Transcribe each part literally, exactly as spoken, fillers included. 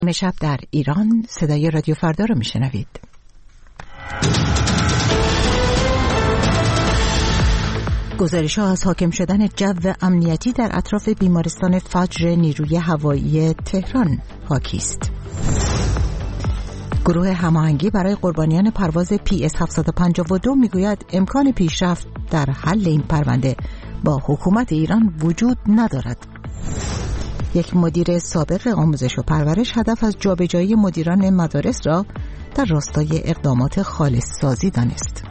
شب در ایران صدای رادیو فردا رو میشنوید. گزارش‌ها از حاکم شدن جو امنیتی در اطراف بیمارستان فجر نیروی هوایی تهران حاکی است. گروه هماهنگی برای قربانیان پرواز پی اس هفتصد و پنجاه و دو میگوید امکان پیشرفت در حل این پرونده با حکومت ایران وجود ندارد. یک مدیر سابق آموزش و پرورش هدف از جابجایی مدیران مدارس را در راستای اقدامات خالص سازی دانست.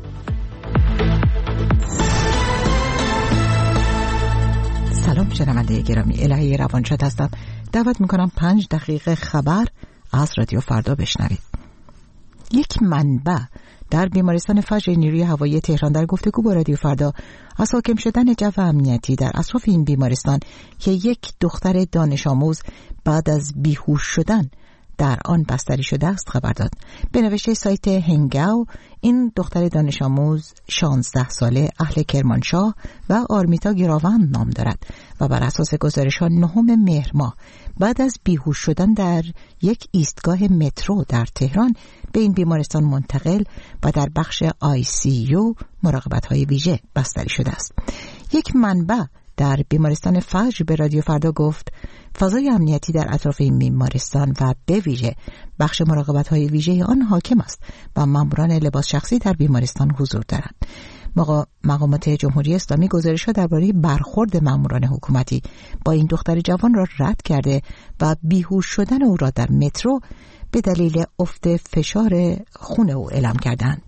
سلام شنونده گرامی، الهی روانشاد هستم. دعوت میکنم پنج دقیقه خبر از رادیو فردا بشنوید. یک منبع در بیمارستان فجر نیروی هوایی تهران در گفتگو با رادیو فردا از حاکم شدن جو امنیتی در اطراف این بیمارستان که یک دختر دانش آموز بعد از بیهوش شدن در آن بستری شده است خبر داد. به نوشته سایت هنگاو، این دختر دانش آموز شانزده ساله اهل کرمانشاه و آرمیتا گراوند نام دارد و بر اساس گزارش‌ها نهم مهر ماه بعد از بیهوش شدن در یک ایستگاه مترو در تهران به این بیمارستان منتقل و در بخش آی سی یو مراقبت‌های ویژه بستری شده است. یک منبع در بیمارستان فجر به رادیو فردا گفت فضای امنیتی در اطراف این بیمارستان و به ویژه بخش مراقبت‌های ویژه آن حاکم است و ماموران لباس شخصی در بیمارستان حضور دارند. مقامات جمهوری اسلامی گزارش‌ها درباره برخورد ماموران حکومتی با این دختر جوان را رد کرده و بیهوش شدن او را در مترو به دلیل افت فشار خون او اعلام کردند.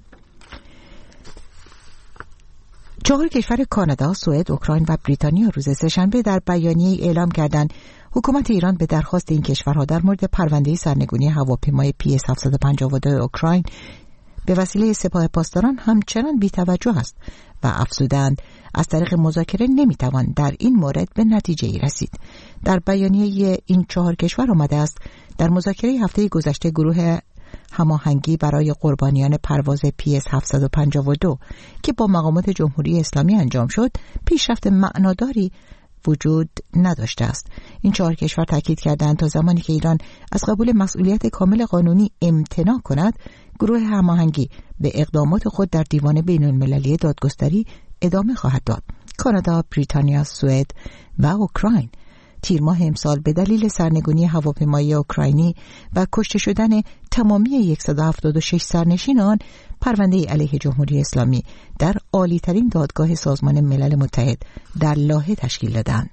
چهار کشور کانادا، سوئد، اوکراین و بریتانیا روز سه‌شنبه در بیانیه‌ای اعلام کردند حکومت ایران به درخواست این کشورها در مورد پرونده سرنگونی هواپیمای پی اس هفتصد و پنجاه و دو اوکراین به وسیله سپاه پاسداران همچنان بی‌توجه است و افزودند از طریق مذاکره نمیتوان در این مورد به نتیجه‌ای رسید. در بیانیه این چهار کشور آمده است در مذاکره هفته گذشته گروه هماهنگی برای قربانیان پرواز پی اس هفتصد و پنجاه و دو که با مقامات جمهوری اسلامی انجام شد پیشرفت معناداری وجود نداشته است. این چهار کشور تاکید کردند تا زمانی که ایران از قبول مسئولیت کامل قانونی امتناع کند، گروه هماهنگی به اقدامات خود در دیوان بین المللی دادگستری ادامه خواهد داد. کانادا، بریتانیا، سوئد و اوکراین تیر ماه امسال به دلیل سرنگونی هواپیمای اوکراینی و کشته شدن تمامی صد و هفتاد و شش سرنشین آن پرونده علیه جمهوری اسلامی در عالی‌ترین دادگاه سازمان ملل متحد در لاهه تشکیل دادند.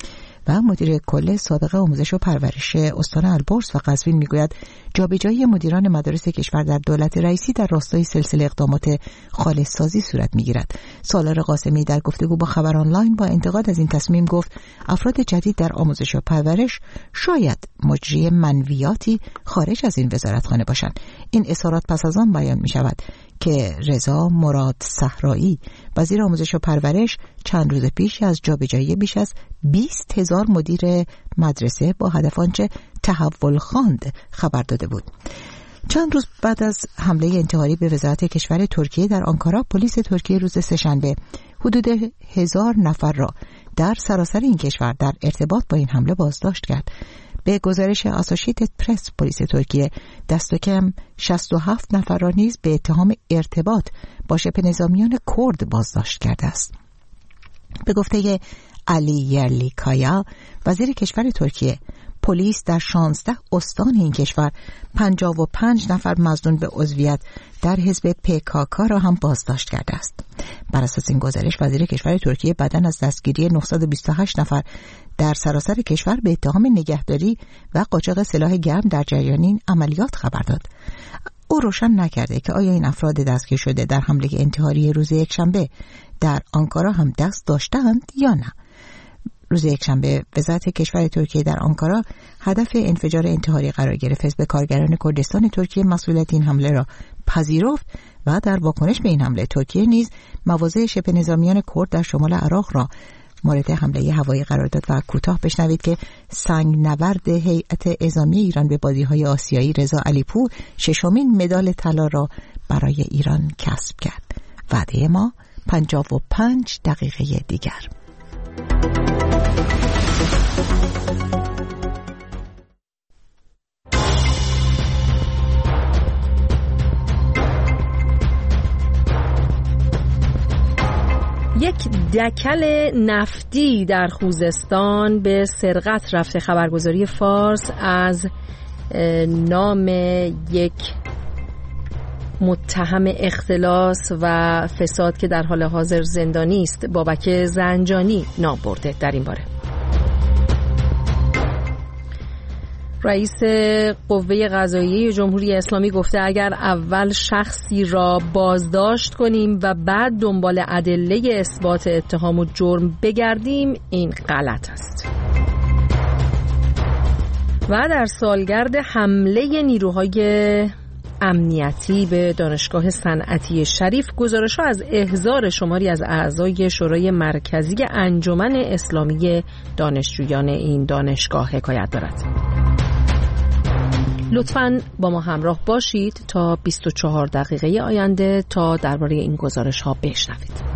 و مدیر کل سابق آموزش و پرورش استان البرز و قزوین میگوید جابجایی مدیران مدارس کشور در دولت رئیسی در راستای سلسله اقدامات خالص سازی صورت میگیرد. سالار قاسمی در گفتگو با خبر آنلاین با انتقاد از این تصمیم گفت افراد جدید در آموزش و پرورش شاید مجری منویاتی خارج از این وزارتخانه باشند. این اظهارات پس از آن بیان می شود که رضا مراد صحرایی وزیر آموزش و پرورش چند روز پیش از جابجایی بیش از بیست هزار مدیر مدرسه با هدف آنچه تحول خواند خبر داده بود. چند روز بعد از حمله انتحاری به وزارت کشور ترکیه در آنکارا، پلیس ترکیه روز سه‌شنبه حدود هزار نفر را در سراسر این کشور در ارتباط با این حمله بازداشت کرد. به گزارش آسوشیتد پرس، پلیس ترکیه دست کم شصت و هفت نفر را نیز به اتهام ارتباط با شبه نظامیان کرد بازداشت کرده است. به گفته علی یرلیکایا، وزیر کشور ترکیه، پلیس در شانزده استان این کشور پنجاه و پنج نفر مظنون به عضویت در حزب پی کی کی را هم بازداشت کرده است. بر اساس این گزارش وزیر کشور ترکیه بعداً از دستگیری نهصد و بیست و هشت نفر در سراسر کشور به اتهام نگهداری و قاچاق سلاح گرم در جریان این عملیات خبر داد. او روشن نکرده که آیا این افراد دستگیر شده در حمله انتحاری روز یکشنبه در آنکارا هم دست داشتند یا نه. روز یکشنبه وزارت کشور ترکیه در آنکارا هدف انفجار انتحاری قرار گرفت. حزب کارگران کردستان ترکیه مسئولیت این حمله را پذیرفت و در واکنش به این حمله ترکیه نیز مواضع شبه نظامیان کرد در شمال عراق را مورد حمله هوایی قرار داد. و کوتاه بشنوید که سنگ نورد هیئت اعزامی ایران به بازی‌های آسیایی رضا علیپور ششمین مدال طلا را برای ایران کسب کرد. وعده ما پنجاه و پنج دقیقه دیگر. یک دکل نفتی در خوزستان به سرقت رفته. خبرگزاری فارس از نام یک متهم اختلاس و فساد که در حال حاضر زندانی است، بابک زنجانی، نام برده. در این باره رئیس قوه قضاییه جمهوری اسلامی گفته اگر اول شخصی را بازداشت کنیم و بعد دنبال ادله اثبات اتهام و جرم بگردیم این غلط است. و در سالگرد حمله نیروهای امنیتی به دانشگاه صنعتی شریف، گزارش‌ها از احضار شماری از اعضای شورای مرکزی انجمن اسلامی دانشجویان این دانشگاه حکایت دارد. لطفاً با ما همراه باشید تا بیست و چهار دقیقه آینده تا درباره این گزارش‌ها بشنوید.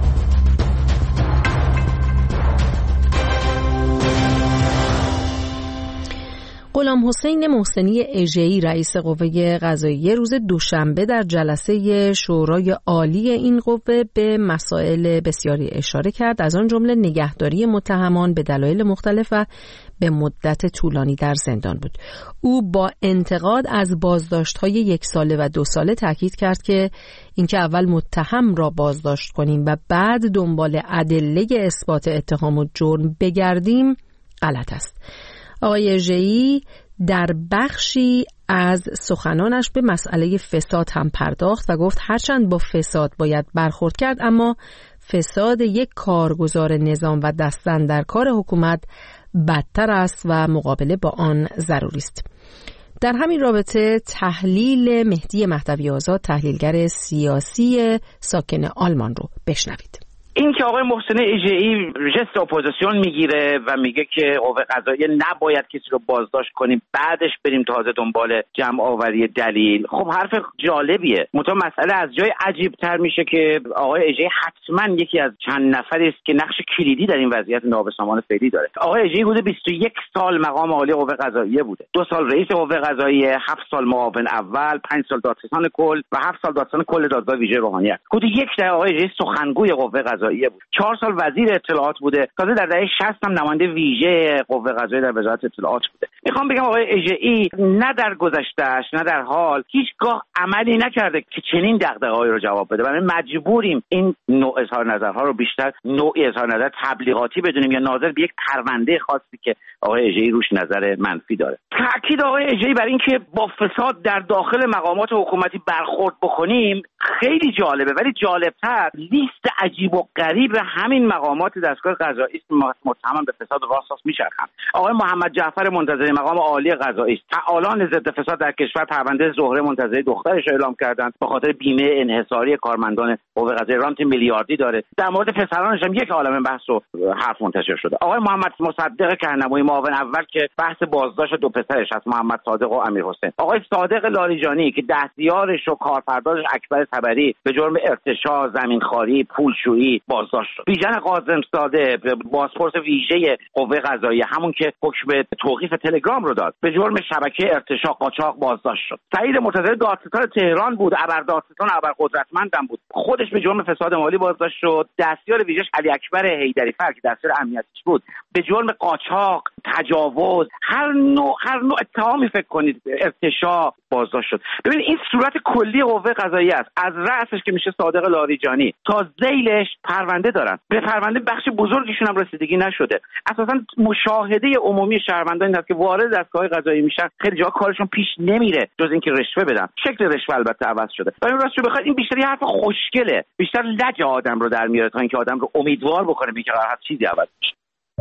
غلام حسین محسنی اژه‌ای رئیس قوه قضاییه روز دوشنبه در جلسه شورای عالی این قوه به مسائل بسیاری اشاره کرد، از آن جمله نگهداری متهمان به دلایل مختلف و به مدت طولانی در زندان بود. او با انتقاد از بازداشت‌های یک ساله و دو ساله تاکید کرد که اینکه اول متهم را بازداشت کنیم و بعد دنبال ادله اثبات اتهام و جرم بگردیم غلط است. آقای اژه‌ای در بخشی از سخنانش به مسئله فساد هم پرداخت و گفت هرچند با فساد باید برخورد کرد، اما فساد یک کارگزار نظام و دستن در کار حکومت بدتر است و مقابله با آن ضروری است. در همین رابطه تحلیل مهدی مهدوی آزاد، تحلیلگر سیاسی ساکن آلمان رو بشنوید. این که آقای محسن اژه‌ای ژست اپوزیسیون میگیره و میگه که قوه قضاییه نباید کسی رو بازداشت کنیم بعدش بریم تازه دنبال جمع آوری دلیل، خب حرف جالبیه. منتها مسئله از جای عجیب تر میشه که آقای اژه‌ای حتما یکی از چند نفری است که نقش کلیدی در این وضعیت نابسامان فعلی داره. آقای اژه‌ای حدود بیست و یک سال مقام عالی قوه قضاییه بوده، دو سال رئیس قوه قضاییه، هفت سال معاون اول، پنج سال دادستان کل و هفت سال دادستان کل دادگاه ویژه روحانیت. حدود یک دهه آقای اژه‌ای سخنگوی قوه قضاییه بود. چهار سال وزیر اطلاعات بوده. تازه در دهه شصت هم نماینده ویژه قوه قضاییه در وزارت اطلاعات بوده. میخوام بگم آقای اژه‌ای نه در گذشته‌اش نه در حال هیچگاه عملی نکرده که چنین دغدغه‌هایی رو جواب بده. برای مجبوریم این نوع اظهار نظرها رو بیشتر نوعی اظهار نظر تبلیغاتی بدونیم یا ناظر به یک پرونده خاصی که آقای اژه‌ای روش نظر منفی داره. تاکید آقای اژه‌ای بر این که با فساد در داخل مقامات حکومتی برخورد بکنیم خیلی جالبه، ولی جالب‌تر لیست عجیب و غریب همین مقامات دستگاه قضایی است متهم به فساد راست میچرخند. آقای محمد جعفر منتظری مقام عالی قضایی است، فعالان ضد فساد در کشور پرونده زهره منتظری دخترش را اعلام کردند به خاطر بیمه انحصاری کارمندان قوه قضاییه، رانت میلیاردی داره. در مورد پسرانش هم یک عالمه بحث و حرف منتشر شده. آقای محمد مصدق کهنموی معاون اول که بحث بازداشت دو پسرش از محمد صادق و امیرحسین. آقای صادق لاریجانی که دستیارش و کارفرماش اکبر طبری به جرم ارتشاء، زمینخواری، پولشویی بازداشت شد. بیژن قاسم‌زاده بازپرس ویژه قوه قضاییه، همون که حکم توقیف تلگرام رو داد، به جرم شبکه ارتشاء قاچاق بازداشت شد. سعید منتظری دادستان تهران بود، ابردادستان ابرقدرتمندم بود، خودش به جرم فساد مالی بازداشت شد. دستیار ویژه‌اش علی اکبر حیدری‌فر که دستیار امنیتیش بود به جرم قاچاق، تجاوز، هر نوع هر نوع اتهامی فکر کنید ارتشاء بازداشت شد. ببینید این صورت کلی قوه قضاییه است، از رأسش که میشه صادق لاریجانی تا ذیلش پرونده دارن. به پرونده بخش بزرگیشون هم رسیدگی نشده. اساساً مشاهده عمومی شهروندان این است که وارد دستگاه قضایی میشن، خیلی جا کارشون پیش نمیره جز اینکه رشوه بدن. شکل رشوه البته عوض شده. ولی راستش بخواد این بیشتر حرف خوشگله، بیشتر لج آدم رو در میاره تا اینکه آدم رو امیدوار بکنه به که قرار چیزی عوض بشه.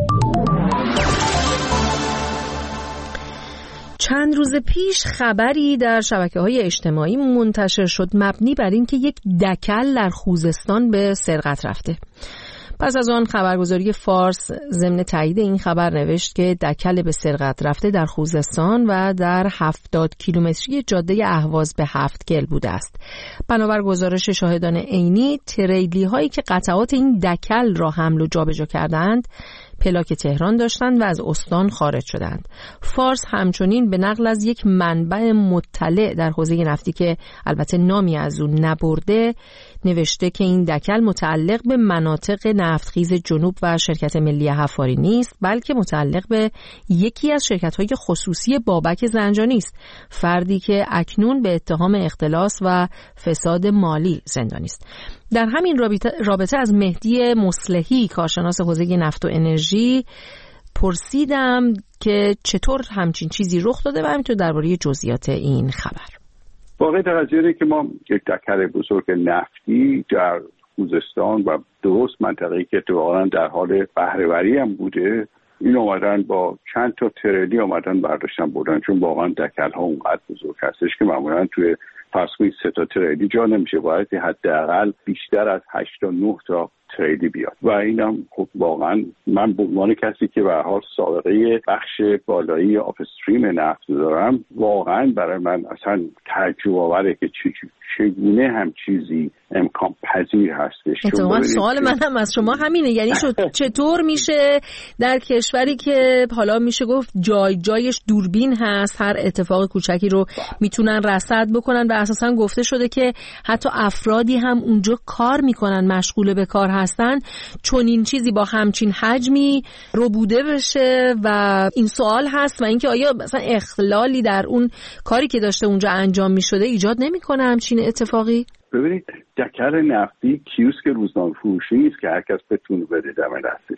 چند روز پیش خبری در شبکه‌های اجتماعی منتشر شد مبنی بر اینکه یک دکل در خوزستان به سرقت رفته. پس از آن خبرگزاری فارس ضمن تایید این خبر نوشت که دکل به سرقت رفته در خوزستان و در هفتاد کیلومتری جاده اهواز به هفتگل بوده است. بنابر گزارش شاهدان عینی، تریلی هایی که قطعات این دکل را حمل و جابجا کردند پلاک تهران داشتند و از استان خارج شدند. فارس همچنین به نقل از یک منبع مطلع در حوزه نفتی که البته نامی از اون نبرده نوشته که این دکل متعلق به مناطق نفتخیز جنوب و شرکت ملی حفاری نیست، بلکه متعلق به یکی از شرکت‌های خصوصی بابک زنجانی است، فردی که اکنون به اتهام اختلاس و فساد مالی زندانی است. در همین رابطه, رابطه از مهدی مصلحی کارشناس حوزه نفت و انرژی پرسیدم که چطور همچین چیزی رخ داده و همینطور درباره جزئیات این خبر. واقعیت قضیه که ما یک دکل بزرگ نفتی در خوزستان و درست منطقه‌ای که اتفاقاً در حال بهره‌وری هم بوده، این اومدن با چند تا تریلی اومدن برداشتن بردن، چون واقعا دکل ها اونقدر بزرگ هستش که معمولاً توی فرض کنید سه تا تریلی جا نمیشه، باید حداقل بیشتر از هشت تا نه تا تریلی بیاد و اینم خب واقعا من به عنوان کسی که به هر حال سابقه بخش بالایی آف استریم نفت دارم، واقعا برای من اصلا تعجب آوره که چگونه هم چیزی امکان پذیر هستش. اتفاقا سوال من هم از شما همینه، یعنی چطور میشه در کشوری که حالا میشه گفت جای جایش دوربین هست، هر اتفاق کوچکی رو میتونن رصد بکنن و اساسا گفته شده که حتی افرادی هم اونجا کار میکنن، مشغول به کار هستن، چون این چیزی با همچین حجمی رو بوده بشه و این سوال هست و اینکه آیا مثلا اختلالی در اون کاری که داشته اونجا انجام میشده ایجاد نمیکنه همچین اتفاقی؟ ببینید دکل نفتی کیوسک روزنامه فروشی نیست که هر کس بتونه بده دم دستش.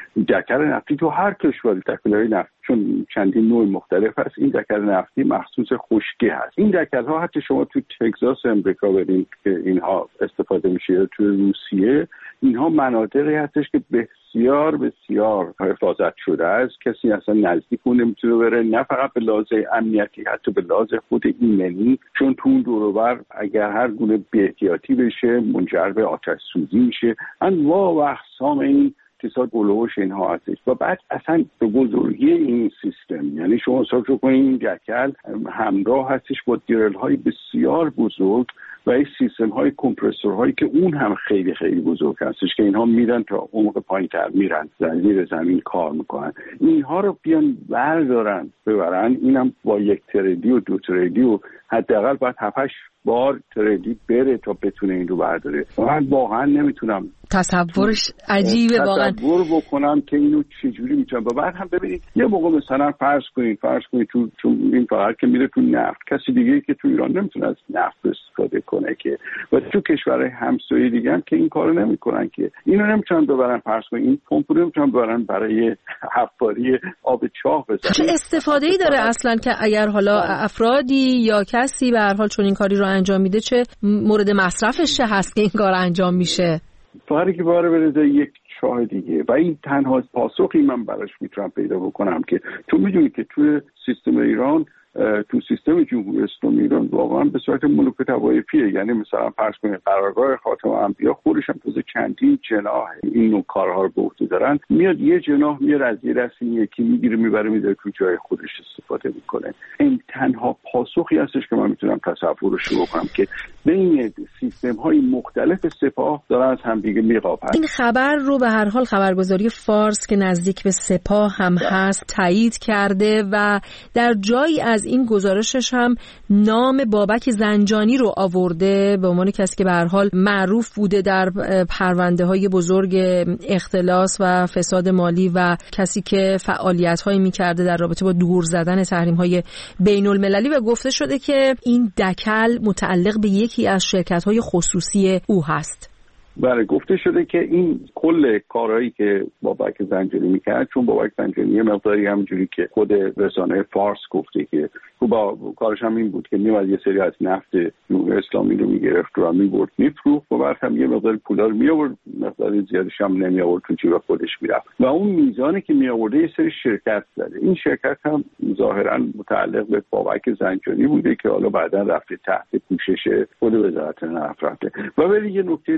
دکل نفتی تو هر کشوری دکل‌های نفتی چون چندین نوع مختلف هست، این دکل نفتی مخصوص خشکی هست. این دکل ها حتی شما تو تگزاس امریکا برید که اینها استفاده میشه، تو روسیه اینها مناطقی هستش که بسیار بسیار حفاظت شده است، کسی اصلا نزدیک اون نمیتونه بره، نه فقط به لحاظ امنیتی حتی به لحاظ خود ایمنی، چون تو اون دور و بر اگر هر گونه بی‌احتیاطی بشه منجر به آتش سوزی میشه. انواع و اقسام این اقتصاد گلوش اینها هستش و بعد اصلا به بزرگی این سیستم، یعنی شما حساب کنید این دکل همراه هستش با دیرل های بسیار بزرگ و این سیستم های کمپرسور هایی که اون هم خیلی خیلی بزرگ هستش که اینها میرن تا عمق پایین تر میرن زیر زمین کار میکنن. اینها رو بیان بردارن ببرن، اینم با یک تریلی و دو تریلی و حداقل باید هفت هشت بار تریلی بره تا بتونه این رو برداره. من واقعا نمیتونم تصورش عجیبه، واقعا تصور بکنم که اینو چجوری میتونم. و بعد هم ببینید یه موقع مثلا فرض کنید فرض کنید تو چون این فقط که میره تو نفت، کسی دیگه که تو ایران نمیتونه از نفت استفاده کنه که، و تو کشورهای همسایه دیگه هم که این کارو نمیکنن که، اینو نمیتونن ببرن فرض کنید این پمپ رو نمیتونن ببرن برای حفاری آب چاه بزنن. چه استفاده‌ای داره اصلا که اگر حالا افرادی یا کسی به هر حال چون این کاری رو انجام میده چه مورد مصرفش چه هست که این کار انجام میشه؟ فرقی که باره بریزه یک چاه دیگه و این تنها پاسخی من براش میتونم پیدا بکنم که تو میدونی که توی سیستم ایران، تو سیستم جمهوری اسلامی ایران واقعا به صورت ملوک توایفیه، یعنی مثلا فرض کنید قرارگاه خاتم انبیا خودش هم توی چندین جناح این نوع کارها رو به عهده دارن، میاد یه جناح میاد از یه دست این یکی میگیره میبره میذاره تو جای خودش استفاده میکنه. این تنها پاسخی هستش که من میتونم تصورش بکنم که بین سیستم های مختلف سپاه دارن از هم دیگه میقاپن. این خبر رو به هر حال خبرگزاری فارس که نزدیک به سپاه هم هست تایید کرده و در جایی از این گزارشش هم نام بابک زنجانی رو آورده به عنوان کسی که به هر حال معروف بوده در پرونده های بزرگ اختلاس و فساد مالی و کسی که فعالیت هایی میکرده در رابطه با دور زدن تحریم های بین المللی و گفته شده که این دکل متعلق به یکی از شرکت های خصوصی او هست. بله گفته شده که این کل کارهایی که بابک زنجانی میکرد، چون بابک زنجانی یه مقداری همونجوری که خود رسانه فارس گفته که با کارش هم این بود که میومد یه سری از نفت جمهوری اسلامی رو میگرفت و میبرد میفروخت و بعد هم یه مقدار پولا رو میآورد، مقدار زیادش هم نمیآورد تو جیب خودش میرفت و اون میزانی که میآورده یه سری شرکت زده. این شرکت هم ظاهرا متعلق به بابک زنجانی بوده که حالا بعدا رفته تحت پوشش خود وزارت نفت رفته. و ولی یه نکته دیگه هم که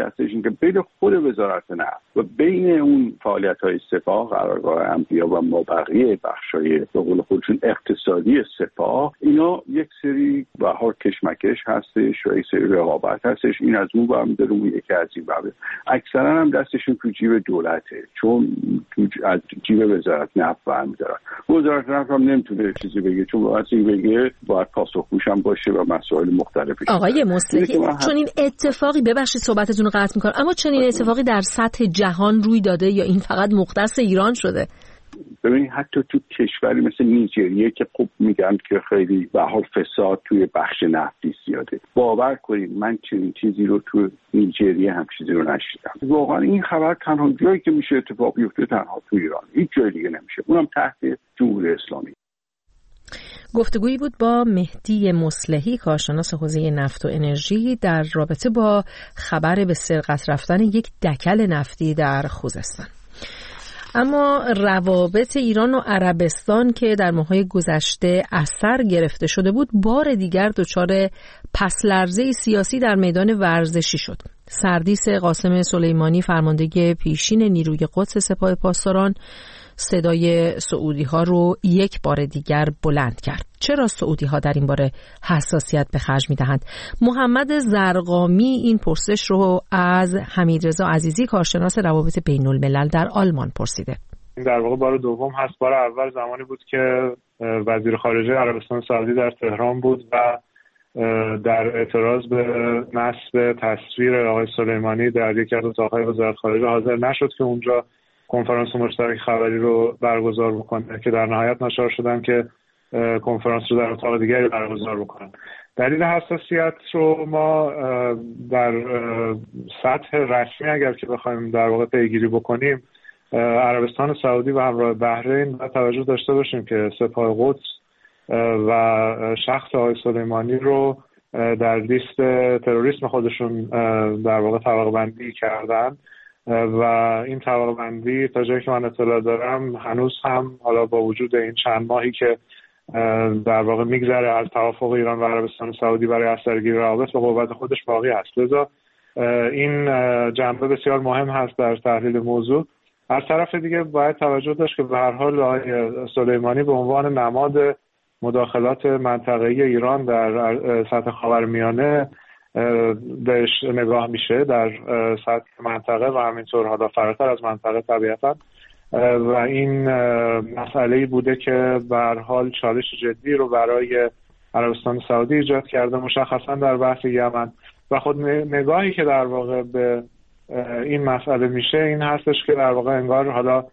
هستش این که بین خود وزارت نفت و بین اون فعالیت‌های سپاه، قرارگاه انبیا و ما بقیه بخشای به قول خودشون اقتصادی سپاه، اینا یک سری بهار کشمکش هستش و یک سری رقابت هستش. این از اون برمی داره، اون یکی از این برمی. اکثرا هم دستشون تو جیب دولته، چون تو از جیب وزارت نفت برمی دارن. وزارت نفت هم نمیتونه چیزی بگه، چون وقتی بگه باید پاسخگوش هم باشه و مسائل مختلفی. آقای مصلحی، چون این اتفاقی، ببخشید صحبتتون رو قطع میکنم، اما چنین اتفاقی در سطح جهان روی داده یا این فقط مختص ایران شده؟ ببینید حتی تو کشوری مثل نیجریه که خب میگن که خیلی به حال فساد توی بخش نفتی زیاده، باور کنید من چنین چیزی رو تو نیجریه هم چیزی رو نشیدم. واقعا این خبر تنها جایی که میشه اتفاق بیفته تنها تو ایران، هیچ جای دیگه نمیشه، اونم تحت جمهوری اسلامی. گفتگویی بود با مهدی مصلحی، کارشناس حوزه نفت و انرژی، در رابطه با خبر به سرقت رفتن یک دکل نفتی در خوزستان. اما روابط ایران و عربستان که در ماه‌های گذشته اثر گرفته شده بود، بار دیگر دچار پس لرزه سیاسی در میدان ورزشی شد. سردیس قاسم سلیمانی، فرمانده پیشین نیروی قدس سپاه پاسداران، صدای سعودی ها رو یک بار دیگر بلند کرد. چرا سعودی ها در این باره حساسیت به خرج می دهند؟ محمد زرقامی این پرسش رو از حمیدرضا عزیزی، کارشناس روابط بین الملل در آلمان پرسیده. در واقع بار دوم هست. بار اول زمانی بود که وزیر خارجه عربستان سعودی در تهران بود و در اعتراض به نصب تصویر آقای سلیمانی در یکی از اتاق‌های وزارت خارجه حاضر نشد که اونجا کنفرانس مشترک خبری رو برگزار بکنه، که در نهایت ناچار شدن که کنفرانس رو در اتاق دیگری برگزار بکنن. دلیل حساسیت رو ما در سطح رسمی اگر که بخوایم در واقع پیگیری بکنیم، عربستان سعودی و همراه بحرین باید توجه داشته باشیم که سپاه قدس و شخص آقای سلیمانی رو در لیست تروریسم خودشون در واقع طبقه بندی کردن و این طبقه بندی تا جایی که من اطلاع دارم هنوز هم حالا با وجود این چند ماهی که در واقع میگذره از توافق ایران و عربستان سعودی برای اثرگیری روابط به قوت خودش باقی هست. لذا این جنبه بسیار مهم هست در تحلیل موضوع. از طرف دیگه باید توجه داشت که به هر حال آقای سلیمانی به عنوان نماد مداخلات منطقه‌ای ایران در سطح خاورمیانه بهش نگاه میشه در سطح منطقه و همینطور حالا فراتر از منطقه طبیعتا، و این مسئله‌ای بوده که به هر حال چالش جدی رو برای عربستان سعودی ایجاد کرده، مشخصا در بحث یمن. و خود نگاهی که در واقع به این مسئله میشه این هستش که در واقع انگار حالا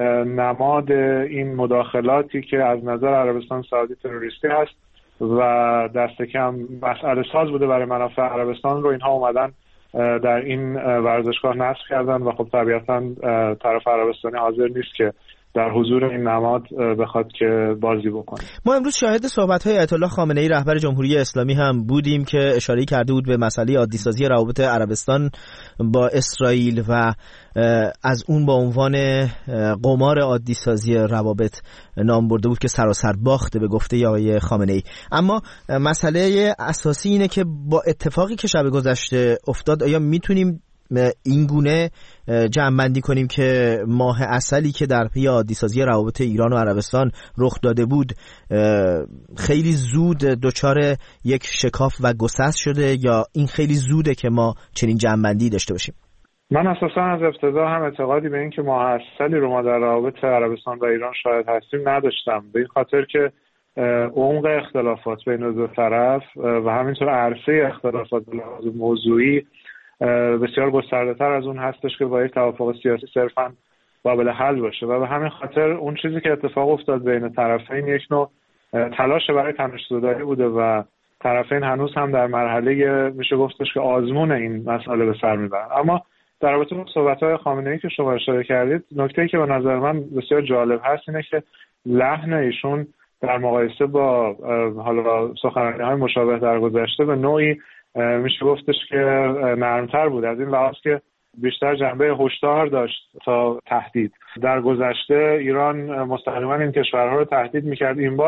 نماد این مداخلاتی که از نظر عربستان سعودی تروریستی هست و دست کم مسئله ساز بوده برای منافع عربستان رو اینها اومدن در این ورزشگاه نصب کردن و خب طبیعتا طرف عربستانی حاضر نیست که در حضور این نماد بخواد که بازی بکنه. ما امروز شاهد صحبت‌های آیت الله خامنه‌ای رهبر جمهوری اسلامی هم بودیم که اشاره کرده بود به مسئله عادی‌سازی روابط عربستان با اسرائیل و از اون با عنوان قمار عادی‌سازی روابط نام برده بود که سراسر باخته به گفته آقای خامنه‌ای. اما مسئله اساسی اینه که با اتفاقی که شب گذشته افتاد آیا میتونیم این گونه جمع‌بندی کنیم که ماه عسلی که در پی عادی‌سازی روابط ایران و عربستان رخ داده بود خیلی زود دچار یک شکاف و گسست شده، یا این خیلی زوده که ما چنین جمع‌بندی داشته باشیم؟ من اساسا از ابتدا هم اعتقادی به این که ماه عسلی رو ما در روابط عربستان و ایران شاهد هستیم نداشتم، به این خاطر که عمق اختلافات بین دو طرف و همینطور عرصه اختلافات به لحاظ موضوعی بسیار گسترده‌تر از اون هستش که با یک توافق سیاسی صرفاً قابل حل باشه، و به همین خاطر اون چیزی که اتفاق افتاد بین طرفین یک نوع تلاش برای تنش‌زدایی بوده و طرفین هنوز هم در مرحله میشه گفتش که آزمون این مسئله به سر میبرن. اما در رابطه با صحبت‌های خامنه‌ای که شما اشاره کردید، نکته‌ای که به نظر من بسیار جالب هست اینه که لحن ایشون در مقایسه با حالا سخنرانی‌های مشابه در گذشته به نوعی میشه گفتش که نرمتر بود، از این لحاظ که بیشتر جنبه هشدار داشت تا تهدید. در گذشته ایران مستقیما این کشورها رو تهدید میکرد، این بار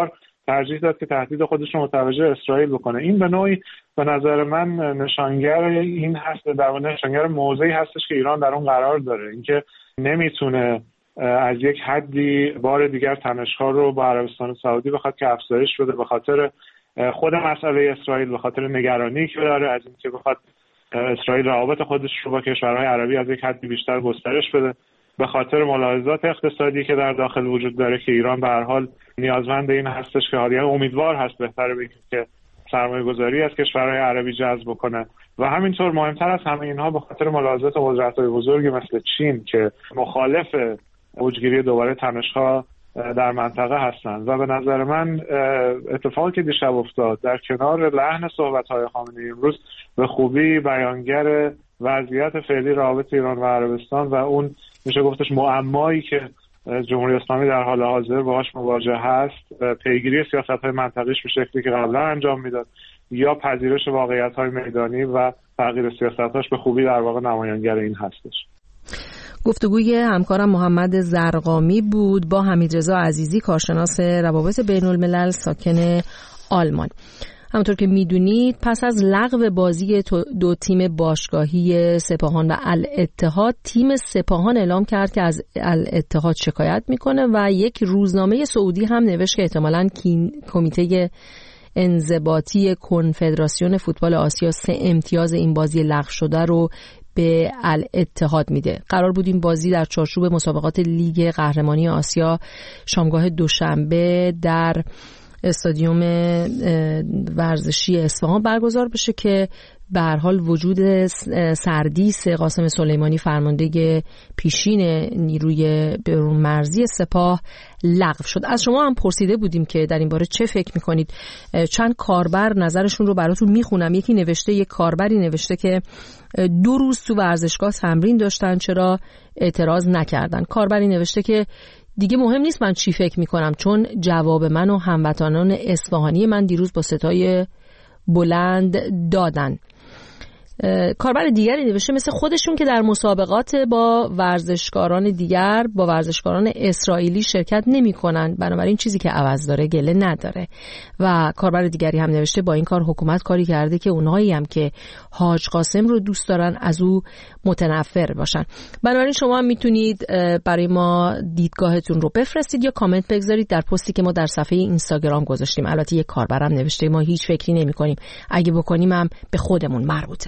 ترجیح داد که تهدید خودش رو متوجه اسرائیل بکنه. این به نوعی به نظر من نشانگر این هست، در واقع نشانگر موضعی هستش که ایران در اون قرار داره، اینکه نمیتونه از یک حدی بار دیگر تنش‌ها رو با عربستان سعودی بخواد که افزایش بده به خاطر خود مسئله اسرائیل، به خاطر نگرانی که داره از اینکه بخواد اسرائیل روابط خودش رو با کشورهای عربی از یک حدی بیشتر گسترش بده، به خاطر ملاحظات اقتصادی که در داخل وجود داره که ایران به هر حال نیازمند این هستش که حالا امیدوار هست بهتره بگیم که سرمایه‌گذاری از کشورهای عربی جذب کنه و همینطور مهمتر از همه اینها به خاطر ملاحظات قدرت‌های بزرگی مثل چین که مخالف اوجگیری دوباره تنش‌ها در منطقه هستند. و به نظر من اتفاقی که دیشب افتاد در کنار لحن صحبت‌های خامنه‌ای امروز به خوبی بیانگر وضعیت فعلی روابط ایران و عربستان و اون میشه گفتش معمایی که جمهوری اسلامی در حال حاضر باهاش مواجه هست، پیگیری سیاست‌های منطقیش به شکلی که قبلا انجام میداد یا پذیرش واقعیت‌های میدانی و تغییر سیاست‌هاش به خوبی در واقع نمایانگر این هستش. گفتگوی همکارم محمد زرقامی بود با حمیدرضا عزیزی، کارشناس روابط بین الملل ساکن آلمان. همونطور که میدونید پس از لغو بازی دو تیم باشگاهی سپاهان و الاتحاد، تیم سپاهان اعلام کرد که از الاتحاد شکایت میکنه و یک روزنامه سعودی هم نوشت که احتمالاً کمیته انضباطی کنفدراسیون فوتبال آسیا سه امتیاز این بازی لغو شده رو به الاتحاد میده. قرار بود این بازی در چارچوب مسابقات لیگ قهرمانی آسیا شامگاه دوشنبه در استادیوم ورزشی اصفهان برگزار بشه که به هر حال وجود سردیس قاسم سلیمانی فرمانده پیشین نیروی برون مرزی سپاه لغو شد. از شما هم پرسیده بودیم که در این باره چه فکر میکنید. چند کاربر نظرشون رو براتون میخونم. یکی نوشته، یک کاربری نوشته که دو روز تو ورزشگاه تمرین داشتن، چرا اعتراض نکردن. کاربری نوشته که دیگه مهم نیست من چی فکر میکنم، چون جواب من و هموطنان اصفهانی من دیروز با صدای بلند دادن. کاربر دیگری نوشته مثل خودشون که در مسابقات با ورزشکاران دیگر، با ورزشکاران اسرائیلی شرکت نمی کنن، بنابراین چیزی که عوض داره گله نداره. و کاربر دیگری هم نوشته با این کار حکومت کاری کرده که اونهایی هم که حاج قاسم رو دوست دارن از او متنفر باشن. بنابراین شما هم میتونید برای ما دیدگاهتون رو بفرستید یا کامنت بگذارید در پستی که ما در صفحه اینستاگرام گذاشتیم. البته یک کاربرم نوشته ما هیچ فکری نمی کنیم، اگه بکنیم هم به خودمون مربوطه.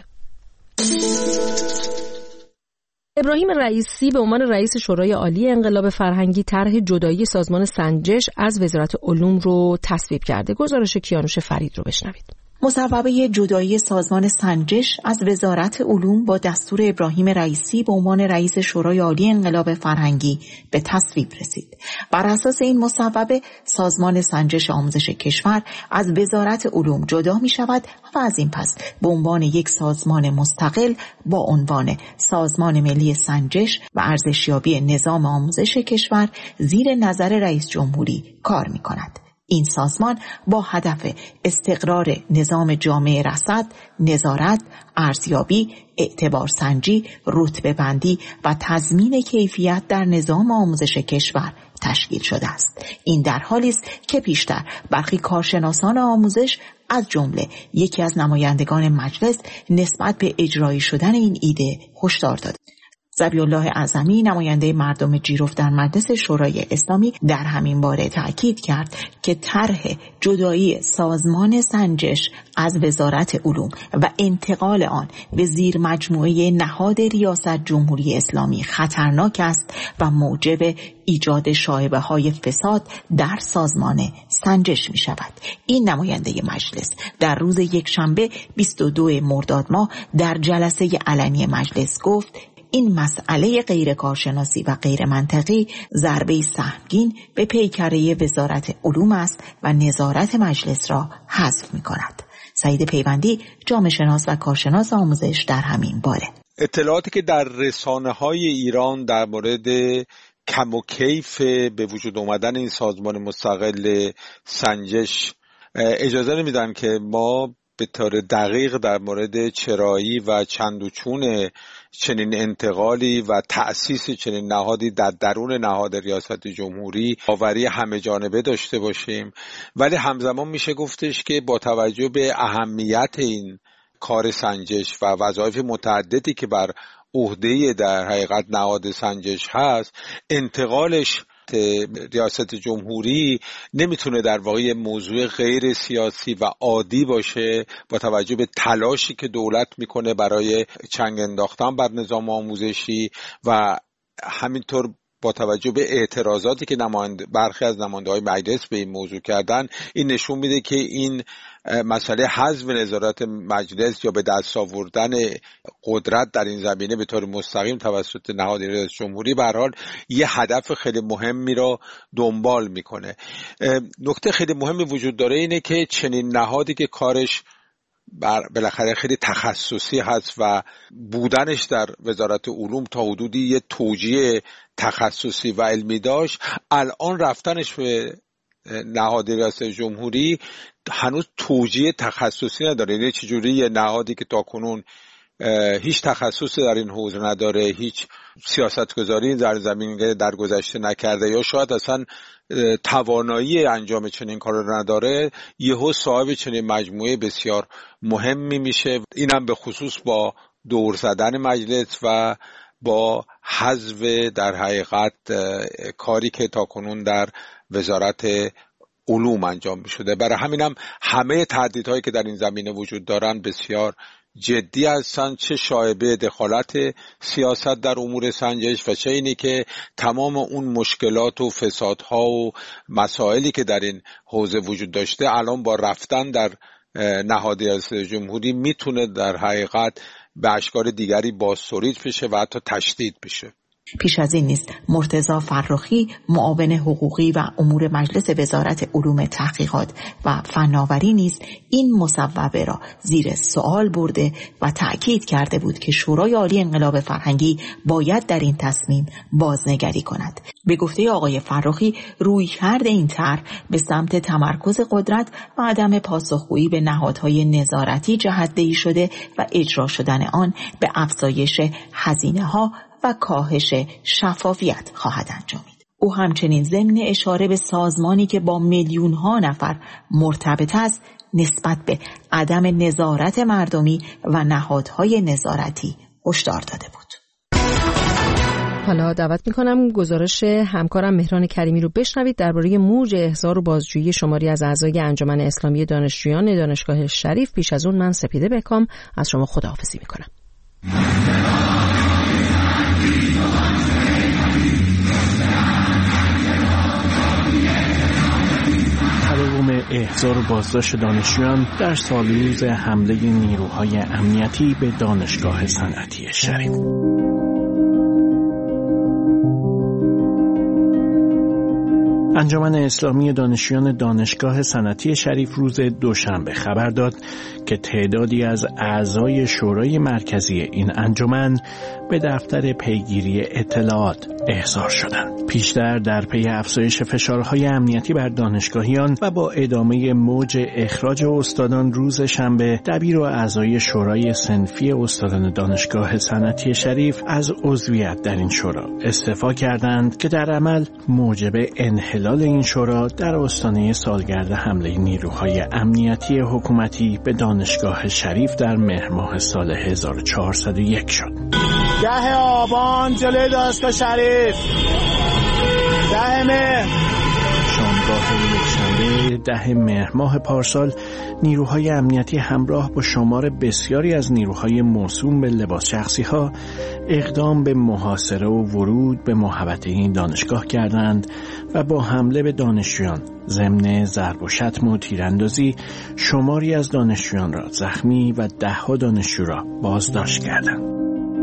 ابراهیم رئیسی به عنوان رئیس شورای عالی انقلاب فرهنگی طرح جدایی سازمان سنجش از وزارت علوم رو تصویب کرده. گزارش کیانوش فرید رو بشنوید. مصوبه جدایی سازمان سنجش از وزارت علوم با دستور ابراهیم رئیسی به عنوان رئیس شورای عالی انقلاب فرهنگی به تصویب رسید. بر اساس این مصوبه سازمان سنجش آموزش کشور از وزارت علوم جدا می شود و از این پس به عنوان یک سازمان مستقل با عنوان سازمان ملی سنجش و ارزشیابی نظام آموزش کشور زیر نظر رئیس جمهوری کار می کند. این سازمان با هدف استقرار نظام جامعه رصد، نظارت، ارزیابی، اعتبار سنجی، رتبه بندی و تضمین کیفیت در نظام آموزش کشور تشکیل شده است. این در حالی است که پیشتر برخی کارشناسان آموزش از جمله یکی از نمایندگان مجلس نسبت به اجرایی شدن این ایده هشدار داد. ذبیح‌الله اعظمی نماینده مردم جیرف در مجلس شورای اسلامی در همین باره تأکید کرد که طرح جدایی سازمان سنجش از وزارت علوم و انتقال آن به زیر مجموعه نهاد ریاست جمهوری اسلامی خطرناک است و موجب ایجاد شایبه‌های فساد در سازمان سنجش می شود. این نماینده مجلس در روز یکشنبه بیست و دو مرداد ماه در جلسه علنی مجلس گفت این مسئله غیر کارشناسی و غیر منطقی ضربه سهمگین به پیکره وزارت علوم است و نظارت مجلس را حذف می کند. سعید پیوندی جامعه شناس و کارشناس آموزش در همین باره. اطلاعاتی که در رسانه‌های ایران در مورد کم و کیف به وجود آمدن این سازمان مستقل سنجش اجازه نمیدن که ما به طور دقیق در مورد چرایی و چند و چون چنین انتقالی و تأسیس چنین نهادی در درون نهاد ریاست جمهوری باوری همه جانبه داشته باشیم، ولی همزمان میشه گفتش که با توجه به اهمیت این کار سنجش و وظایف متعددی که بر عهده در حقیقت نهاد سنجش هست، انتقالش ریاست جمهوری نمیتونه در واقع موضوع غیر سیاسی و عادی باشه با توجه به تلاشی که دولت میکنه برای چنگ انداختن بر نظام آموزشی و همینطور با توجه به اعتراضاتی که نماینده برخی از نماینده‌های مجلس به این موضوع کردن. این نشون میده که این مسئله حذف نظارت مجلس یا به دست آوردن قدرت در این زمینه به طور مستقیم توسط نهاد ریاست جمهوری به هر حال یه هدف خیلی مهمی را دنبال میکنه. نکته خیلی مهمی وجود داره اینه که چنین نهادی که کارش بالاخره خیلی تخصصی هست و بودنش در وزارت علوم تا حدودی یه توجیه تخصصی و علمی داشت، الان رفتنش به نهاد ریاست جمهوری هنوز توجیه تخصصی نداره. یعنی چجوری یه نهادی که تاکنون هیچ تخصصی در این حوزه نداره، هیچ سیاستگذاری در زمین در گذشته نکرده یا شاید اصلا توانایی انجام چنین کار رو نداره، یهو صاحب چنین مجموعه بسیار مهمی میشه. اینم به خصوص با دور زدن مجلس و با حذف در حقیقت کاری که تاکنون در وزارت علوم انجام میشده. برای همینم همه تهدیدهایی که در این زمینه وجود دارن بسیار جدی هستن، چه شایبه دخالت سیاست در امور سنجش و چه اینی که تمام اون مشکلات و فسادها و مسائلی که در این حوزه وجود داشته الان با رفتن در نهاد ریاست جمهوری میتونه در حقیقت به اشکال دیگری بازتولید بشه و حتی تشدید بشه. پیش از این نیز مرتضی فرخی معاون حقوقی و امور مجلس وزارت علوم تحقیقات و فناوری نیز این مصوبه را زیر سوال برده و تأکید کرده بود که شورای عالی انقلاب فرهنگی باید در این تصمیم بازنگری کند. به گفته آقای فرخی رویکرد این طرح به سمت تمرکز قدرت و عدم پاسخگویی به نهادهای نظارتی جهت‌دهی شده و اجرا شدن آن به افزایش هزینه‌ها و کاهش شفافیت خواهد انجامید. او همچنین ضمن اشاره به سازمانی که با میلیون ها نفر مرتبط است نسبت به عدم نظارت مردمی و نهادهای نظارتی هشدار داده بود. حالا دعوت میکنم گزارش همکارم مهران کریمی رو بشنوید درباره موج احضار و بازجویی شماری از اعضای انجمن اسلامی دانشجویان دانشگاه شریف. پیش از اون من سپیده بکام از شما خداحافظی میکنم. احضار و بازداشت دانشجویان در سالروز حمله نیروهای امنیتی به دانشگاه صنعتی شریف. انجمن اسلامی دانشجویان دانشگاه صنعتی شریف روز دوشنبه خبر داد که تعدادی از اعضای شورای مرکزی این انجمن به دفتر پیگیری اطلاعات احضار شدند. پیشتر در پی افزایش فشارهای امنیتی بر دانشگاهیان و با ادامه موج اخراج استادان روز شنبه، دبیر و اعضای شورای صنفی استادان دانشگاه صنعتی شریف از عضویت در این شورا استعفا کردند که در عمل موجب انحلال این شورا در آستانه سالگرد حمله نیروهای امنیتی حکومتی به دانشگاه شریف در مهر ماه سال هزار و چهارصد و یک شد. ده آبان جلوی دانشگاه شریف، ده مهر شامگاه یکشنبه ده مهر ماه پارسال نیروهای امنیتی همراه با شمار بسیاری از نیروهای موسوم به لباس شخصی ها اقدام به محاصره و ورود به محوطه این دانشگاه کردند و با حمله به دانشجویان ضمن ضرب و شتم و تیراندازی شماری از دانشجویان را زخمی و ده‌ها دانشجو را بازداشت کردند.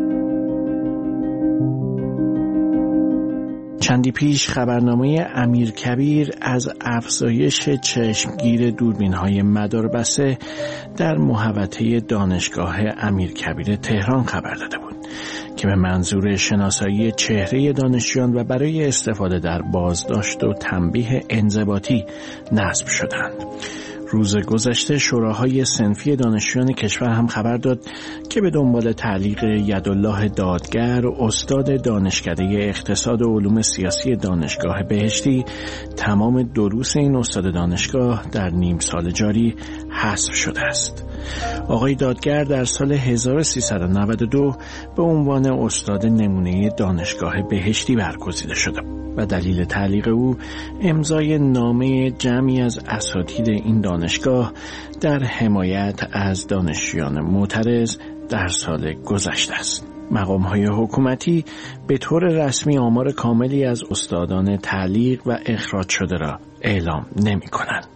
چندی پیش خبرنامه امیرکبیر از افزایش چشمگیر دوربین‌های مداربسته در محوطه دانشگاه امیرکبیر تهران خبر داده بود که به منظور شناسایی چهره دانشجویان و برای استفاده در بازداشت و تنبیه انضباطی نصب شدند. روز گذشته شوراهای صنفی دانشجویان کشور هم خبر داد که به دنبال تعلیق یدالله دادگر، استاد دانشکده اقتصاد و علوم سیاسی دانشگاه بهشتی، تمام دروس این استاد دانشگاه در نیم سال جاری حذف شده است. آقای دادگر در سال هزار و سیصد و نود و دو به عنوان استاد نمونه دانشگاه بهشتی برگزیده شده و دلیل تعلیق او امضای نامه جمعی از اساتید این دانشگاه در حمایت از دانشجویان معترض در سال گذشته است. مقام‌های حکومتی به طور رسمی آمار کاملی از استادان تعلیق و اخراج شده را اعلام نمی‌کنند.